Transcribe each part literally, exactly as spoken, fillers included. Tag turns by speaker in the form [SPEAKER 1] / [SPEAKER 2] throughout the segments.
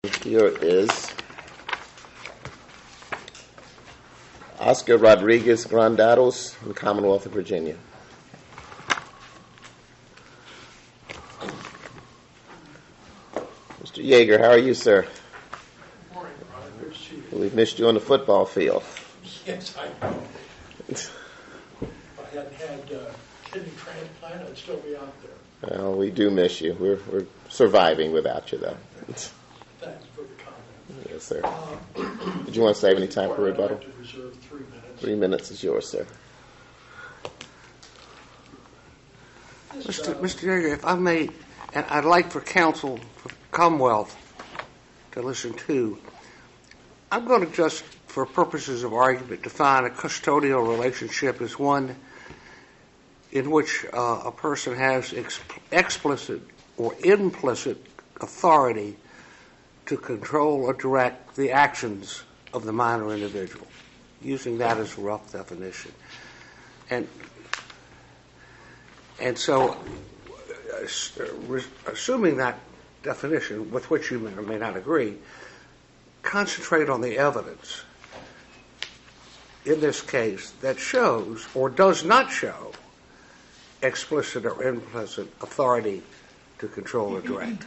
[SPEAKER 1] Here is Oscar Rodriguez Grandados from the Commonwealth of Virginia. Mister Yeager, how are you, sir?
[SPEAKER 2] Good morning, Ron. Good to see you.
[SPEAKER 1] We've missed you on the football field.
[SPEAKER 2] Yes, I know. If I hadn't had uh, kidney transplant, I'd still be out there.
[SPEAKER 1] Well, we do miss you. We're we're surviving without you, though.
[SPEAKER 2] Thanks for the comment.
[SPEAKER 1] Yes, sir.
[SPEAKER 2] Uh,
[SPEAKER 1] Did you want to save any time for rebuttal?
[SPEAKER 2] I'd like to reserve three minutes.
[SPEAKER 1] Three minutes is yours, sir.
[SPEAKER 2] This,
[SPEAKER 3] Mister
[SPEAKER 2] uh,
[SPEAKER 3] Mister Yeager, if I may, and I'd like for counsel, for Commonwealth, to listen to, I'm going to just, for purposes of argument, define a custodial relationship as one in which uh, a person has ex- explicit or implicit authority to control or direct the actions of the minor individual, using that as a rough definition. And and so, uh, assuming that definition, with which you may or may not agree, concentrate on the evidence in this case that shows or does not show explicit or implicit authority to control or direct.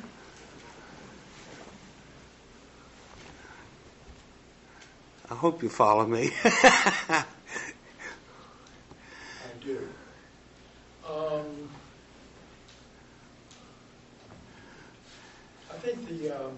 [SPEAKER 3] I hope you follow me.
[SPEAKER 2] I do. Um, I think the um,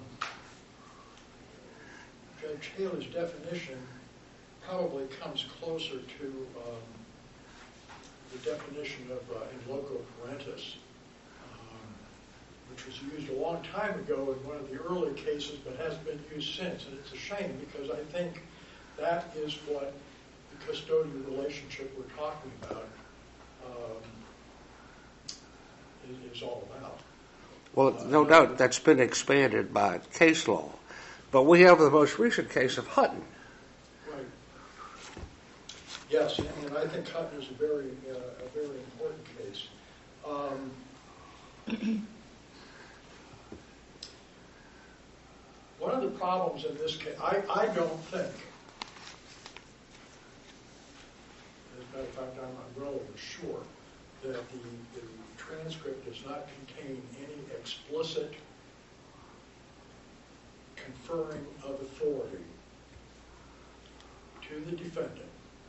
[SPEAKER 2] Judge Haley's definition probably comes closer to um, the definition of uh, in loco parentis, um, which was used a long time ago in one of the early cases, but hasn't been used since. And it's a shame because I think that is what the custodial relationship we're talking about um, is, is all about.
[SPEAKER 3] Well, no doubt that's been expanded by case law. But we have the most recent case of Hutton.
[SPEAKER 2] Right. Yes, and, and I think Hutton is a very, uh, a very important case. Um, one of the problems in this case, I, I don't think, as a matter of fact, I'm, I'm relatively sure, that the, the transcript does not contain any explicit conferring of authority to the defendant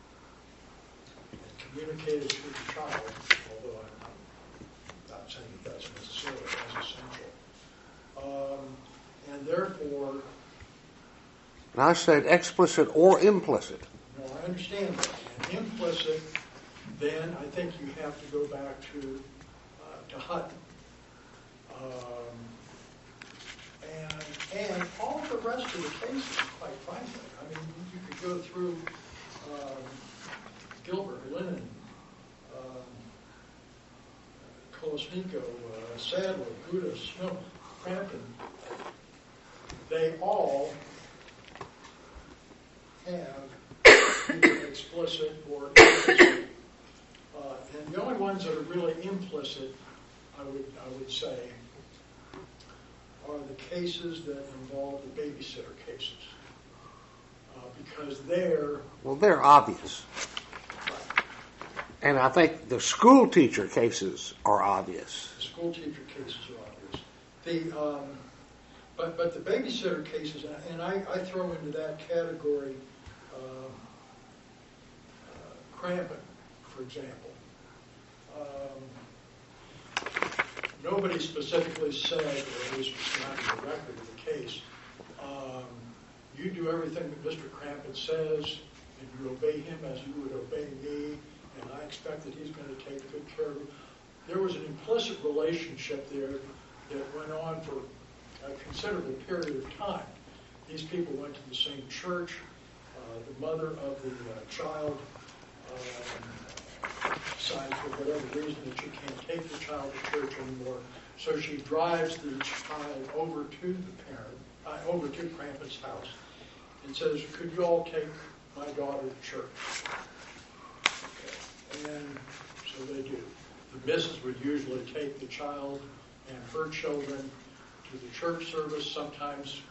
[SPEAKER 2] and communicated to the child, although I'm, I'm not saying that that's necessarily as essential. Um, and therefore...
[SPEAKER 3] And I said explicit or implicit.
[SPEAKER 2] No, I understand that. And implicit, then I think you have to go back to uh, to Hutton. Um, and and all the rest of the cases, quite frankly. I mean, you could go through um, Gilbert, Lennon, um, Kolesniko, uh, Sadler, Gouda, Snow, Crampton. They all have either explicit or implicit. Uh, and the only ones that are really implicit, I would I would say, are the cases that involve the babysitter cases. Uh, because they're...
[SPEAKER 3] Well, they're obvious.
[SPEAKER 2] Right.
[SPEAKER 3] And I think the school teacher cases are obvious.
[SPEAKER 2] The school teacher cases are obvious. The, um, but, but the babysitter cases, and I, I throw into that category um, uh, Crampton, for example. Um, nobody specifically said, or at least it's not in the record of the case, um, you do everything that Mister Crampton says, and you obey him as you would obey me, and I expect that he's going to take good care of you. There was an implicit relationship there that went on for a considerable period of time. These people went to the same church. Uh, the mother of the uh, child um, decides for whatever reason that she can't take the child to church anymore, so she drives the child over to the parent, uh, over to Crampton's house, and says, "Could you all take my daughter to church?" Okay. And so they do. The missus would usually take the child and her children to the church service. Sometimes uh,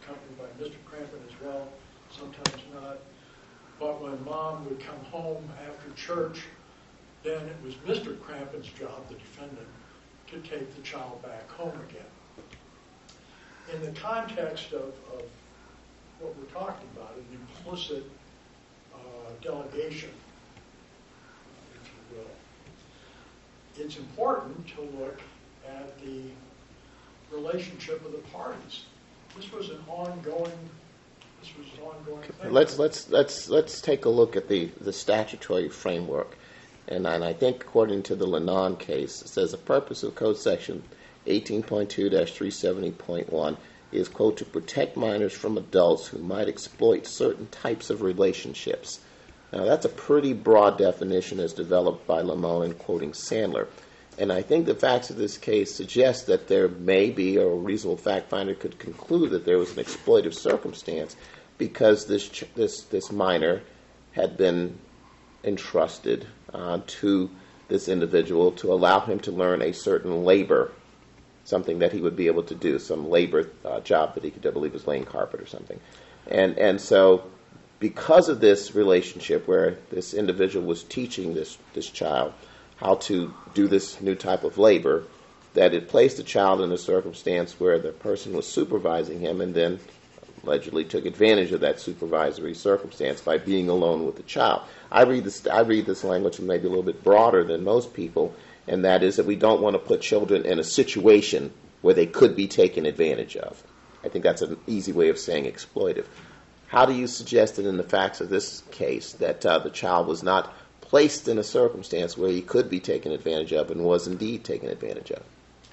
[SPEAKER 2] accompanied by Mister Crampon as well, sometimes not. But when Mom would come home after church, then it was Mister Crampon's job, the defendant, to take the child back home again. In the context of, of what we're talking about, an implicit uh, delegation, if you will, it's important to look at the relationship of the parties. This was an ongoing, this was an ongoing thing.
[SPEAKER 1] Let's let's let's let's take a look at the, the statutory framework, and and I think according to the Lennon case, it says the purpose of Code Section eighteen point two dash three seventy point one is, quote, to protect minors from adults who might exploit certain types of relationships. Now that's a pretty broad definition as developed by Lamone, quoting Sandler. And I think the facts of this case suggest that there may be, or a reasonable fact finder could conclude that there was an exploitive circumstance because this ch- this this minor had been entrusted uh, to this individual to allow him to learn a certain labor, something that he would be able to do, some labor uh, job that he could, I believe, was laying carpet or something. And and so because of this relationship where this individual was teaching this this child how to do this new type of labor, that it placed the child in a circumstance where the person was supervising him and then allegedly took advantage of that supervisory circumstance by being alone with the child. I read this I read this language maybe a little bit broader than most people, and that is that we don't want to put children in a situation where they could be taken advantage of. I think that's an easy way of saying exploitive. How do you suggest that in the facts of this case that uh, the child was not placed in a circumstance where he could be taken advantage of and was indeed taken advantage of?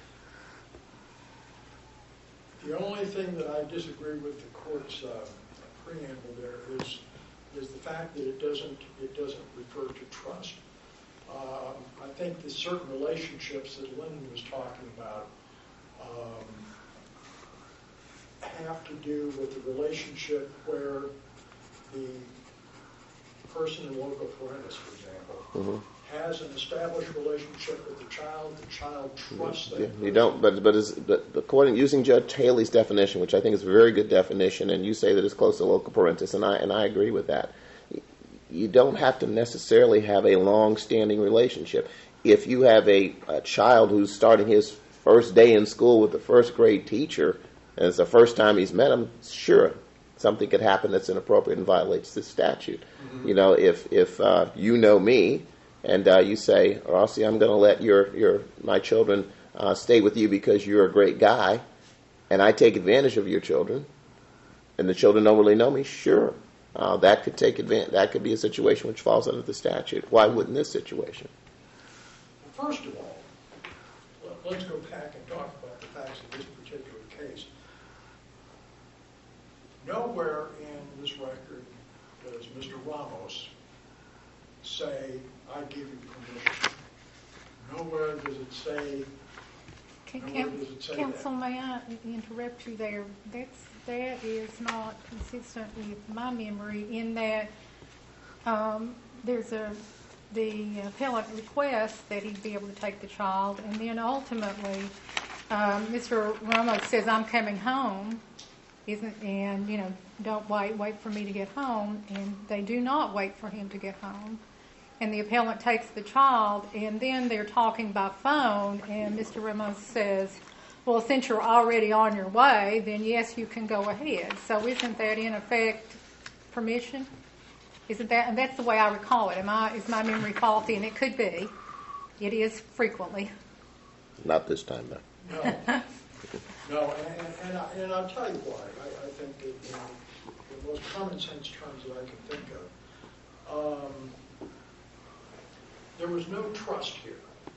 [SPEAKER 2] The only thing that I disagree with the court's uh, preamble there is is the fact that it doesn't it doesn't refer to trust. Um, I think the certain relationships that Lennon was talking about um, have to do with the relationship where the person in loco parentis, for example, mm-hmm. has an established relationship with the child. The child trusts that.
[SPEAKER 1] Yeah, you don't, but but, is, but according using Judge Haley's definition, which I think is a very good definition, and you say that it's close to loco parentis, and I and I agree with that. You don't have to necessarily have a long-standing relationship. If you have a, a child who's starting his first day in school with the first grade teacher, and it's the first time he's met him, sure, something could happen that's inappropriate and violates this statute. Mm-hmm. You know, if if uh, you know me and uh, you say, Rossi, I'm going to let your your my children uh, stay with you because you're a great guy, and I take advantage of your children, and the children don't really know me, sure. Uh, that could take advantage. That could be a situation which falls under the statute. Why wouldn't this situation?
[SPEAKER 2] Well, first of all, let's go back and talk about the facts of this particular case. Nowhere in this record does Mister Ramos say, "I give you permission." Nowhere does it say.
[SPEAKER 4] Can,
[SPEAKER 2] nowhere
[SPEAKER 4] can,
[SPEAKER 2] does it say
[SPEAKER 4] Counsel,
[SPEAKER 2] that.
[SPEAKER 4] may I interrupt you there? That's that is not consistent with my memory in that um, there's a the appellant requests that he be able to take the child, and then ultimately um, Mister Ramos says, "I'm coming home," isn't and you know don't wait wait for me to get home, and they do not wait for him to get home, and the appellant takes the child, and then they're talking by phone, and Mister Ramos says, well, since you're already on your way, then yes, you can go ahead. So isn't that in effect permission? Isn't that? And that's the way I recall it. Am I? Is my memory faulty? And it could be. It is frequently.
[SPEAKER 1] Not this time, though.
[SPEAKER 2] No, no, and, and, and, I, and I'll tell you why. I, I think that you know, the most common sense terms that I can think of. Um, there was no trust here.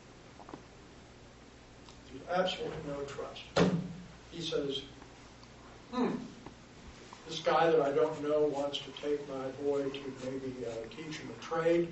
[SPEAKER 2] Absolutely no trust. He says, hmm, this guy that I don't know wants to take my boy to maybe uh, teach him a trade.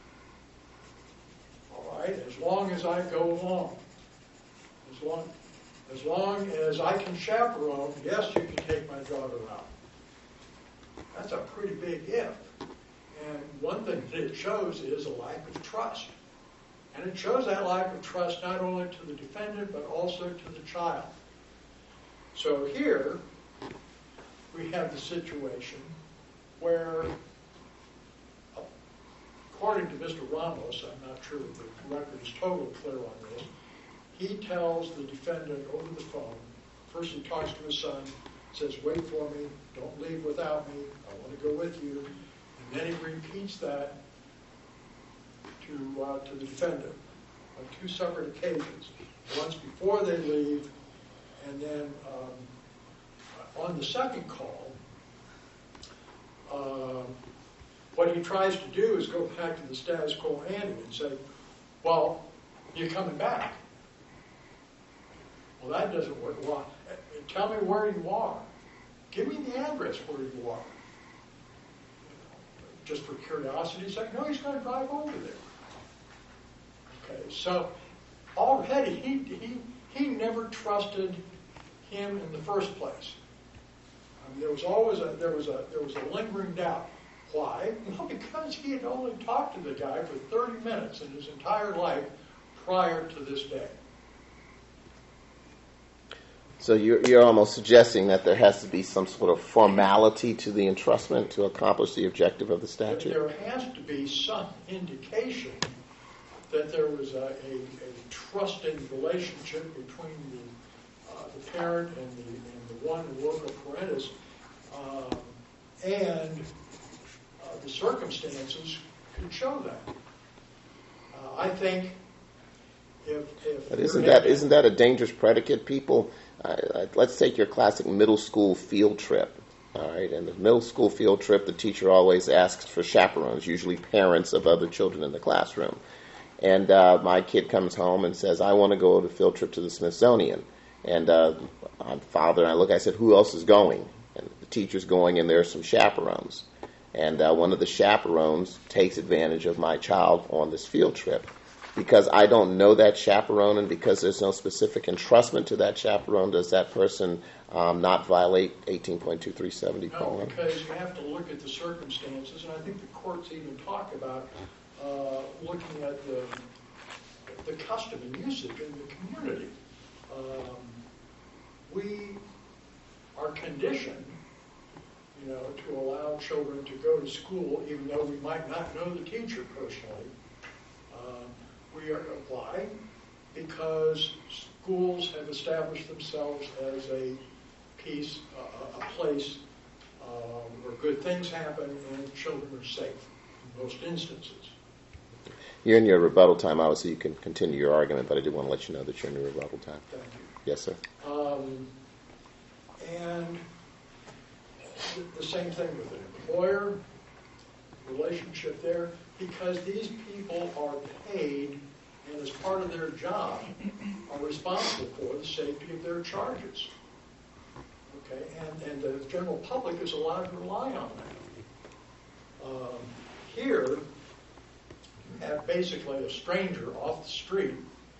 [SPEAKER 2] All right, as long as I go along, as long, as long as I can chaperone, yes, you can take my daughter out. That's a pretty big if. And one thing that it shows is a lack of trust. And it shows that lack of trust not only to the defendant, but also to the child. So here, we have the situation where, according to Mister Ramos, I'm not sure that the record is totally clear on this, he tells the defendant over the phone, first he talks to his son, says, wait for me, don't leave without me, I want to go with you, and then he repeats that to, uh, to the defendant on two separate occasions, once before they leave, and then um, on the second call, uh, what he tries to do is go back to the status quo ante and say, well, you're coming back. Well, that doesn't work. Well, tell me where you are. Give me the address where you are. Just for curiosity's sake, no, he's going to drive over there. Okay, so already he, he, he never trusted him in the first place. I mean, there was always a, there was a, there was a lingering doubt. Why? Well, because he had only talked to the guy for thirty minutes in his entire life prior to this day.
[SPEAKER 1] So you're, you're almost suggesting that there has to be some sort of formality to the entrustment to accomplish the objective of the statute?
[SPEAKER 2] There has to be some indication that there was a, a, a trusting relationship between the, uh, the parent and the, and the one local parentis, um, and uh, the circumstances could show that. Uh, I think if, if
[SPEAKER 1] but isn't that isn't that a dangerous predicate? People, uh, let's take your classic middle school field trip. All right, and the middle school field trip, the teacher always asks for chaperones, usually parents of other children in the classroom. And uh, my kid comes home and says, I want to go on a field trip to the Smithsonian. And uh, my father and I look, I said, who else is going? And the teacher's going, and there are some chaperones. And uh, one of the chaperones takes advantage of my child on this field trip. Because I don't know that chaperone, and because there's no specific entrustment to that chaperone, does that person um, not violate eighteen point two three seventy?
[SPEAKER 2] No, because you have to look at the circumstances, and I think the courts even talk about uh, looking at the the custom and usage in the community. Um, we are conditioned, you know, to allow children to go to school, even though we might not know the teacher personally. Um, we are why? Because schools have established themselves as a piece, uh, a place um, where good things happen and children are safe in most instances.
[SPEAKER 1] You're in your rebuttal time. Obviously, you can continue your argument, but I did want to let you know that you're in your rebuttal time.
[SPEAKER 2] Thank you.
[SPEAKER 1] Yes, sir.
[SPEAKER 2] Um, and the same thing with an employer, relationship there, because these people are paid and as part of their job are responsible for the safety of their charges. Okay, and, and the general public is allowed to rely on that. Um, here, you have basically a stranger off the street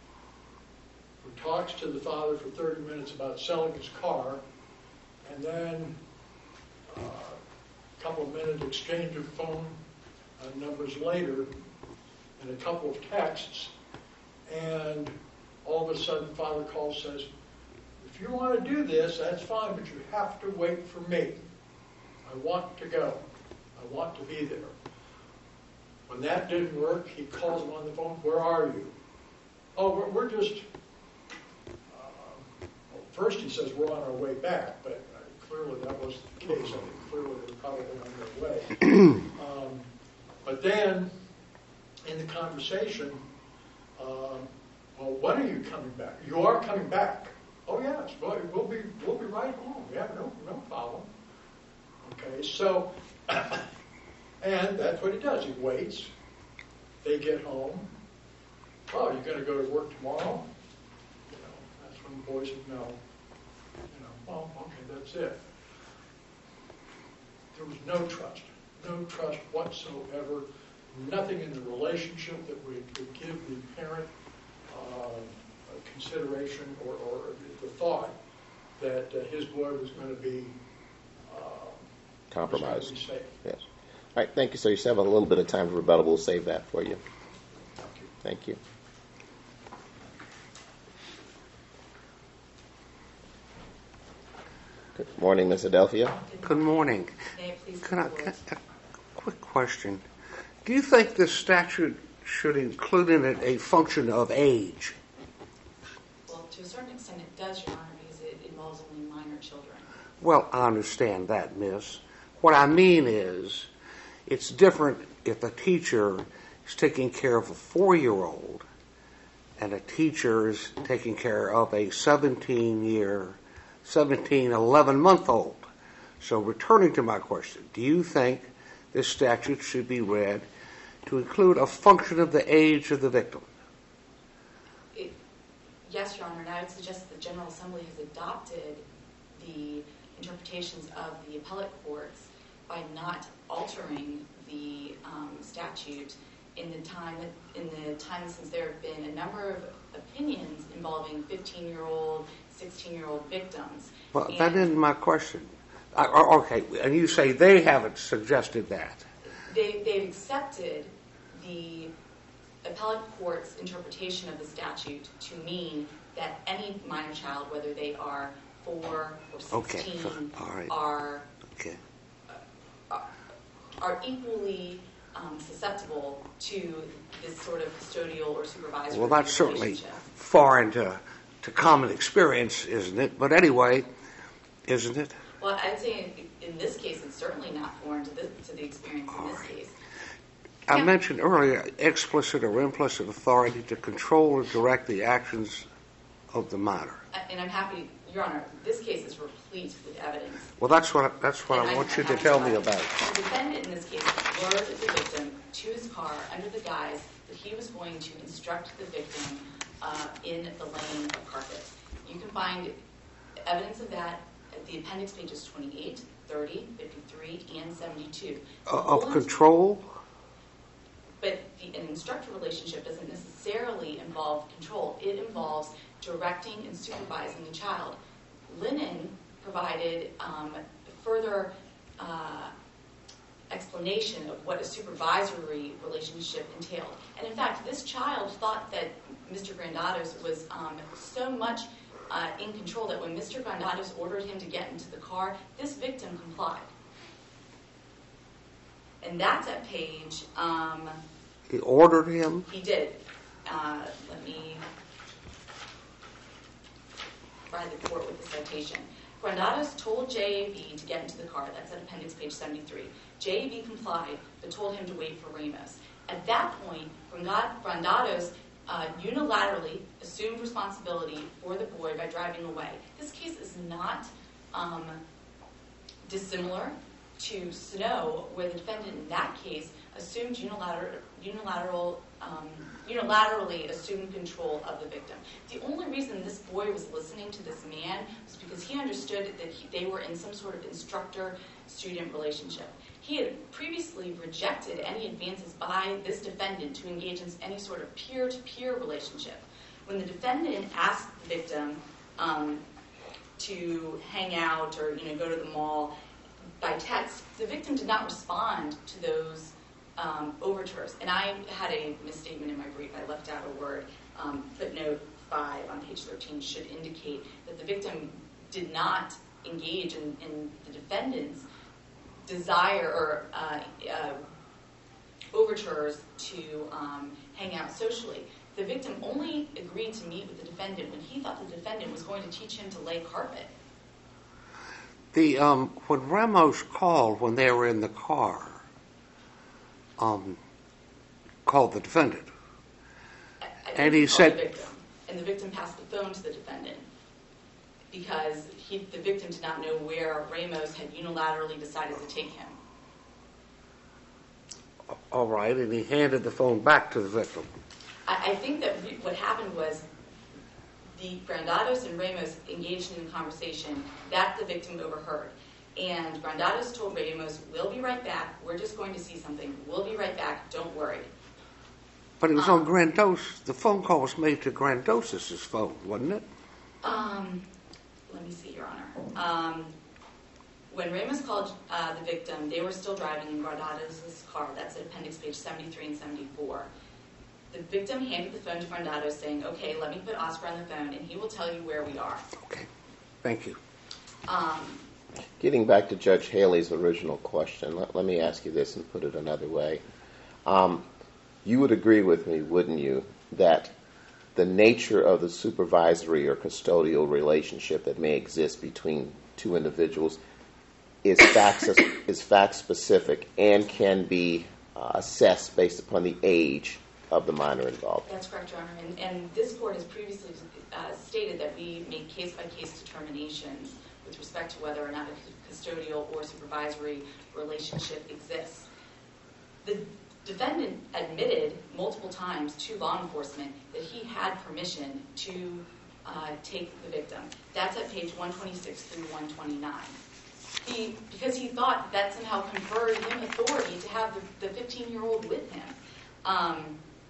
[SPEAKER 2] who talks to the father for thirty minutes about selling his car, and then uh, a couple of minute exchange of phone uh, numbers later, and a couple of texts, and all of a sudden father calls, says, if you want to do this, that's fine, but you have to wait for me. I want to go. I want to be there. When that didn't work, he calls him on the phone, where are you? Oh, we're, we're just, uh, well, first he says we're on our way back, but uh, clearly that wasn't the case. I think clearly they're probably on their way. um, but then, in the conversation, um, well, when are you coming back? You are coming back. Oh yes, well, we'll be we'll be right home. We have no no problem. Okay, so and that's what he does. He waits. They get home. Oh, you're going to go to work tomorrow? You know, that's when the boy said no. You know, well, okay, that's it. There was no trust, no trust whatsoever. Nothing in the relationship that would, would give the parent uh, consideration or, or the thought that uh, his boy was going to be uh,
[SPEAKER 1] Compromised.
[SPEAKER 2] Was going to be safe.
[SPEAKER 1] Yes. All right, thank you. So you still have a little bit of time for rebuttal. We'll save that for you.
[SPEAKER 2] Thank you.
[SPEAKER 1] Thank you. Good morning, Miz Adelphia.
[SPEAKER 3] Good morning.
[SPEAKER 5] May it please the
[SPEAKER 3] Can I,
[SPEAKER 5] board.
[SPEAKER 3] can, a quick question. Do you think this statute should include in it a function of age?
[SPEAKER 5] Well, to a certain extent it does, Your Honor, because it involves only minor children.
[SPEAKER 3] Well, I understand that, miss. What I mean is, it's different if a teacher is taking care of a four-year-old and a teacher is taking care of a seventeen-year, seventeen, eleven-month-old. So returning to my question, do you think this statute should be read to include a function of the age of the victim?
[SPEAKER 5] It, yes, Your Honor, and I would suggest the General Assembly has adopted the interpretations of the appellate courts by not altering the um, statute in the time in the time since there have been a number of opinions involving fifteen-year-old, sixteen-year-old victims.
[SPEAKER 3] Well,
[SPEAKER 5] And
[SPEAKER 3] that isn't my question. I, o- okay, and you say they haven't suggested that.
[SPEAKER 5] They, they've accepted the appellate court's interpretation of the statute to mean that any minor child, whether they are four or
[SPEAKER 3] Okay,
[SPEAKER 5] sixteen,
[SPEAKER 3] all right.
[SPEAKER 5] are
[SPEAKER 3] Okay.
[SPEAKER 5] are equally um, susceptible to this sort of custodial or supervisory
[SPEAKER 3] Well, that's certainly
[SPEAKER 5] relationship.
[SPEAKER 3] foreign to, to common experience, isn't it? But anyway, isn't it?
[SPEAKER 5] Well, I'd say in, in this case, it's certainly not foreign to the, to the experience in this case.
[SPEAKER 3] I
[SPEAKER 4] Yeah.
[SPEAKER 3] mentioned earlier explicit or implicit authority to control or direct the actions of the minor.
[SPEAKER 5] And I'm happy, Your Honor, this case is replete with evidence.
[SPEAKER 3] Well, that's what that's what
[SPEAKER 5] And
[SPEAKER 3] I
[SPEAKER 5] I'm-
[SPEAKER 3] want you
[SPEAKER 5] I'm
[SPEAKER 3] to
[SPEAKER 5] happy
[SPEAKER 3] tell
[SPEAKER 5] to
[SPEAKER 3] me
[SPEAKER 5] elaborate.
[SPEAKER 3] about.
[SPEAKER 5] The defendant in this case lured the victim to his car under the guise that he was going to instruct the victim uh, in the laying of carpet. You can find evidence of that at the appendix pages twenty-eight, thirty, fifty-three, and seventy-two. The
[SPEAKER 3] Uh,
[SPEAKER 5] whole
[SPEAKER 3] of control?
[SPEAKER 5] But the, an instructor relationship doesn't necessarily involve control. It involves directing and supervising the child. Lennon provided um, further uh, explanation of what a supervisory relationship entailed. And in fact, this child thought that Mister Grandados was um, so much uh, in control that when Mister Grandados ordered him to get into the car, this victim complied. And that's at page, um,
[SPEAKER 3] He ordered him.
[SPEAKER 5] he did. Uh, let me provide the court with the citation. Grandados told J A V to get into the car. That's at appendix page seventy-three. J A V complied, but told him to wait for Ramos. At that point, Grandados uh, unilaterally assumed responsibility for the boy by driving away. This case is not um, dissimilar to Snow, where the defendant in that case assumed unilateral, unilateral, um, unilaterally assumed control of the victim. The only reason this boy was listening to this man was because he understood that he, they were in some sort of instructor-student relationship. He had previously rejected any advances by this defendant to engage in any sort of peer-to-peer relationship. When the defendant asked the victim um, to hang out or you know go to the mall by text, the victim did not respond to those um, overtures. And I had a misstatement in my brief. I left out a word. Um, footnote five on page thirteen should indicate that the victim did not engage in, in the defendant's desire or uh, uh, overtures to um, hang out socially. The victim only agreed to meet with the defendant when he thought the defendant was going to teach him to lay carpet.
[SPEAKER 3] The um, when Ramos called when they were in the car, um, called the defendant,
[SPEAKER 5] I, I think
[SPEAKER 3] And he
[SPEAKER 5] called
[SPEAKER 3] said-
[SPEAKER 5] the victim, and the victim passed the phone to the defendant because he, the victim did not know where Ramos had unilaterally decided to take him.
[SPEAKER 3] all right, and he handed the phone back to the victim.
[SPEAKER 5] I, I think that re- what happened was the Grandados and Ramos engaged in a conversation that the victim overheard. And Grandados told Ramos, "We'll be right back. We're just going to see something. We'll be right back. Don't worry."
[SPEAKER 3] But it was
[SPEAKER 5] Um,
[SPEAKER 3] on Grandos. The phone call was made to Grandos's phone, wasn't it?
[SPEAKER 5] Um, let me see, Your Honor. Um, when Ramos called uh, the victim, they were still driving in Grandados' car. That's at appendix page seventy-three and seventy-four. The victim handed the phone to Grandados saying, "Okay, let me put Oscar on the phone and he will tell you where we are."
[SPEAKER 3] Okay, thank you.
[SPEAKER 5] Um,
[SPEAKER 1] Getting back to Judge Haley's original question, let, let me ask you this and put it another way. Um, you would agree with me, wouldn't you, that the nature of the supervisory or custodial relationship that may exist between two individuals is fact, is fact specific and can be uh, assessed based upon the age of the minor involved?
[SPEAKER 5] That's correct, Your Honor. And, and this court has previously uh, stated that we make case-by-case determinations with respect to whether or not a custodial or supervisory relationship exists. The defendant admitted multiple times to law enforcement that he had permission to uh, take the victim. That's at page one twenty-six through one twenty-nine. He, because he thought that somehow conferred him authority to have the fifteen-year-old with him. Um,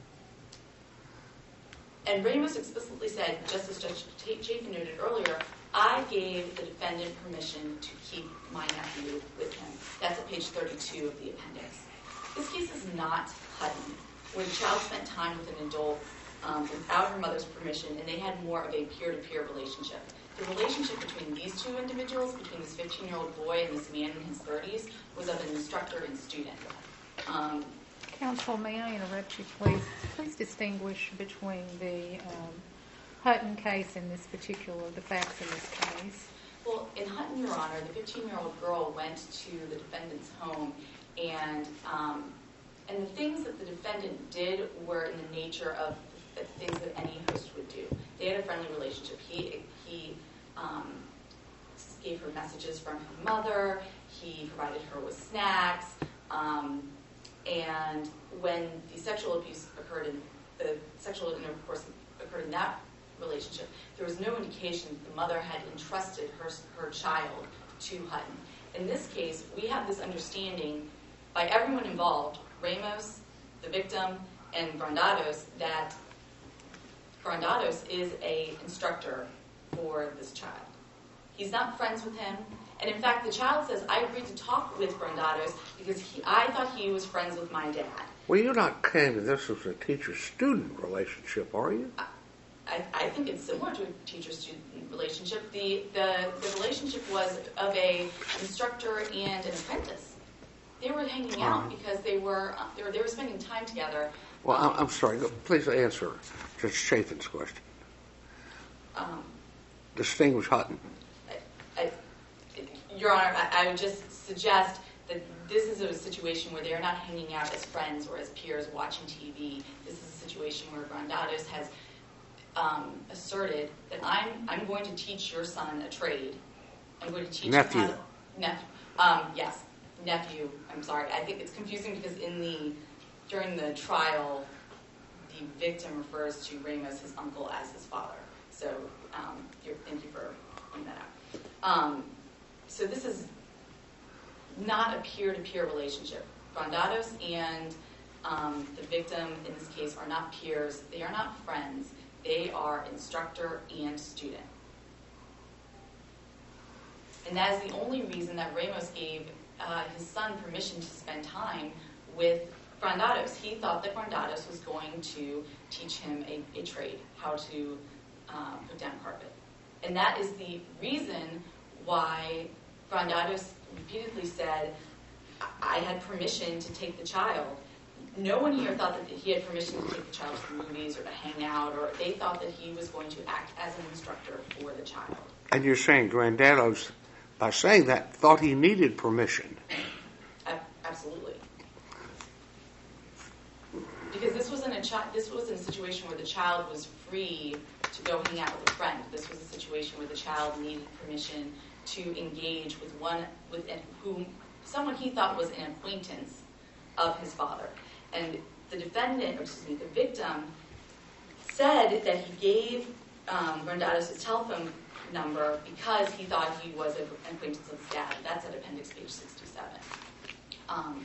[SPEAKER 5] and Ramos explicitly said, just as Judge Chafin noted earlier, I gave the defendant permission to keep my nephew with him. That's at page thirty-two of the appendix. This case is not Hutton, where the child spent time with an adult um, without her mother's permission, and they had more of a peer-to-peer relationship. The relationship between these two individuals, between this fifteen-year-old boy and this man in his thirties, was of an instructor and student. Um,
[SPEAKER 4] Counsel, may I interrupt you, please? Please distinguish between the um, Hutton case and this particular, the facts in this case.
[SPEAKER 5] Well, in Hutton, Your Honor, the fifteen-year-old girl went to the defendant's home, and um, and the things that the defendant did were in the nature of the things that any host would do. They had a friendly relationship. He he um, gave her messages from her mother. He provided her with snacks. Um, and when the sexual abuse occurred in the sexual intercourse occurred in that relationship, there was no indication that the mother had entrusted her her child to Hutton. In this case, we have this understanding by everyone involved, Ramos, the victim, and Grandados, that Grandados is an instructor for this child. He's not friends with him. And in fact, the child says, I agreed to talk with Grandados because he, I thought he was friends with my dad.
[SPEAKER 3] Well, you're not claiming this was a teacher-student relationship, are you?
[SPEAKER 5] I, I think it's similar to a teacher-student relationship. The, the the relationship was of a instructor and an apprentice. They were hanging out because they were uh, they were they were spending time together.
[SPEAKER 3] Well, I'm, I'm sorry. Please answer Judge Chafin's question.
[SPEAKER 5] Um,
[SPEAKER 3] Distinguish Hutton.
[SPEAKER 5] I, I, Your Honor, I, I would just suggest that this is a situation where they are not hanging out as friends or as peers watching T V. This is a situation where Grandados has um, asserted that I'm I'm going to teach your son a trade. I'm going to teach
[SPEAKER 3] nephew.
[SPEAKER 5] him how to, nephew. Um, yes, nephew. I'm sorry. I think it's confusing because in the during the trial, the victim refers to Ramos, his uncle, as his father. So um, you're, thank you for pointing that out. Um, so this is not a peer-to-peer relationship. Grandados and um, the victim in this case are not peers. They are not friends. They are instructor and student. And that is the only reason that Ramos gave uh, his son permission to spend time with Grandados. He thought that Grandados was going to teach him a, a trade, how to um, put down carpet. And that is the reason why Grandados repeatedly said, I had permission to take the child. No one here thought that he had permission to take the child to the movies or to hang out, or they thought that he was going to act as an instructor for the child.
[SPEAKER 3] And you're saying Grandados, by saying that, thought he needed permission.
[SPEAKER 5] Absolutely. Because this wasn't a chi- this was a situation where the child was free to go hang out with a friend. This was a situation where the child needed permission to engage with one with whom someone he thought was an acquaintance of his father. And the defendant, or excuse me, the victim, said that he gave um, Grandados his telephone number because he thought he was an acquaintance of his dad. That's at appendix page sixty-seven. Um,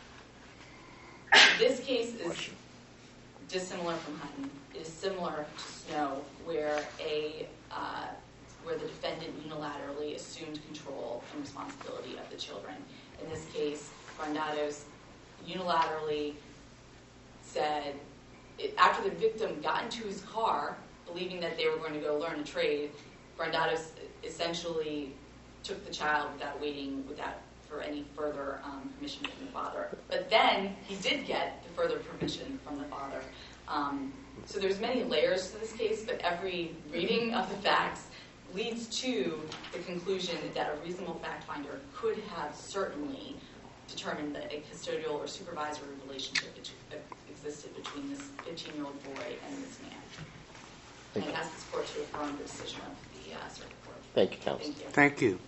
[SPEAKER 5] this case is dissimilar from Hutton. It is similar to Snow, where a uh, where the defendant unilaterally assumed control and responsibility of the children. In this case, Grandados unilaterally said, it, after the victim got into his car, believing that they were going to go learn a trade, Grandados essentially took the child without waiting, without for any further um, permission from the father. But then he did get the further permission from the father. Um, so there's many layers to this case, but every reading of the facts leads to the conclusion that a reasonable fact finder could have certainly determined that a custodial or supervisory relationship bet- existed between this fifteen-year-old boy and this man. And I ask this court to affirm the decision of the uh, circuit court.
[SPEAKER 1] Thank you, counsel.
[SPEAKER 5] Thank you.
[SPEAKER 3] Thank you.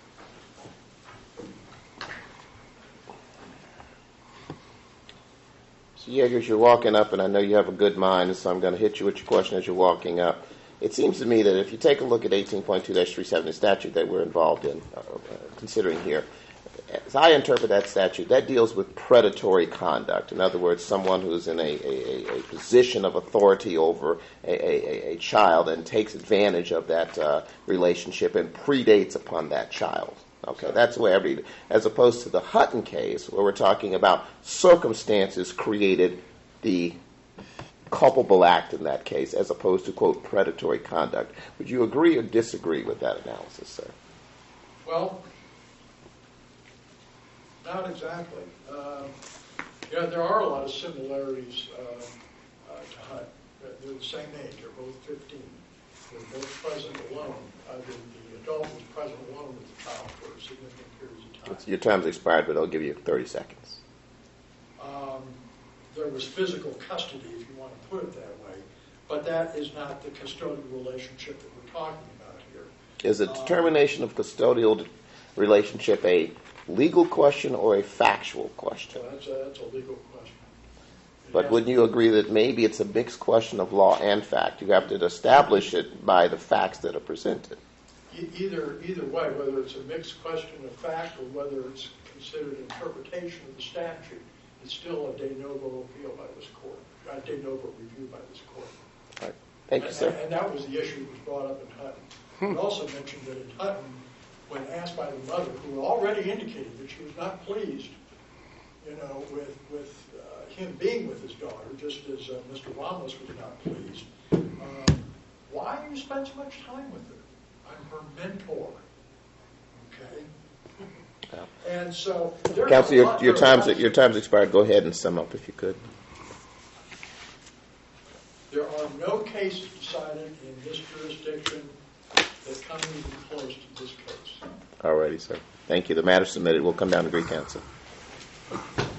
[SPEAKER 1] So, Yeagers, you're walking up, and I know you have a good mind, so I'm going to hit you with your question as you're walking up. It seems to me that if you take a look at eighteen point two dash three seventy, the statute that we're involved in, uh, uh, considering here, as I interpret that statute, that deals with predatory conduct. In other words, someone who's in a, a, a position of authority over a, a, a child and takes advantage of that uh, relationship and predates upon that child. Okay, that's the way I read it. As opposed to the Hutton case, where we're talking about circumstances created the culpable act in that case, as opposed to, quote, predatory conduct. Would you agree or disagree with that analysis, sir?
[SPEAKER 2] Well, not exactly. Um, yeah, there are a lot of similarities uh, uh, to Hutt. They're the same age. They're both fifteen. They're both present alone. Uh, the, the adult was present alone with the child for significant periods of time.
[SPEAKER 1] It's, your time's expired, but I'll give you thirty seconds.
[SPEAKER 2] Um, there was physical custody, if you want to put it that way, but that is not the custodial relationship that we're talking about here.
[SPEAKER 1] Is a determination of custodial relationship a legal question or a factual question?
[SPEAKER 2] So that's a, that's a legal question. It
[SPEAKER 1] But
[SPEAKER 2] has-
[SPEAKER 1] wouldn't you agree that maybe it's a mixed question of law and fact? You have to establish it by the facts that are presented.
[SPEAKER 2] E- Either either way, whether it's a mixed question of fact or whether it's considered interpretation of the statute, it's still a de novo appeal by this court, a de novo review by this court.
[SPEAKER 1] All right. Thank you,
[SPEAKER 2] And-
[SPEAKER 1] sir.
[SPEAKER 2] And, and that was the issue that was brought up in Hutton. It also mentioned that in Hutton, when asked by the mother, who already indicated that she was not pleased, you know, with with uh, him being with his daughter, just as uh, Mister Ramos was not pleased, um, why do you spend so much time with her? I'm her mentor. Okay.
[SPEAKER 1] Yeah.
[SPEAKER 2] And so, there's
[SPEAKER 1] Counsel,
[SPEAKER 2] a
[SPEAKER 1] your,
[SPEAKER 2] lot-
[SPEAKER 1] your
[SPEAKER 2] there are
[SPEAKER 1] time's
[SPEAKER 2] lots-
[SPEAKER 1] your time's expired. Go ahead and sum up if you could.
[SPEAKER 2] There are no cases decided in this jurisdiction that come even close to this case.
[SPEAKER 1] All righty, sir. Thank you. The matter submitted will come down to Greek Council.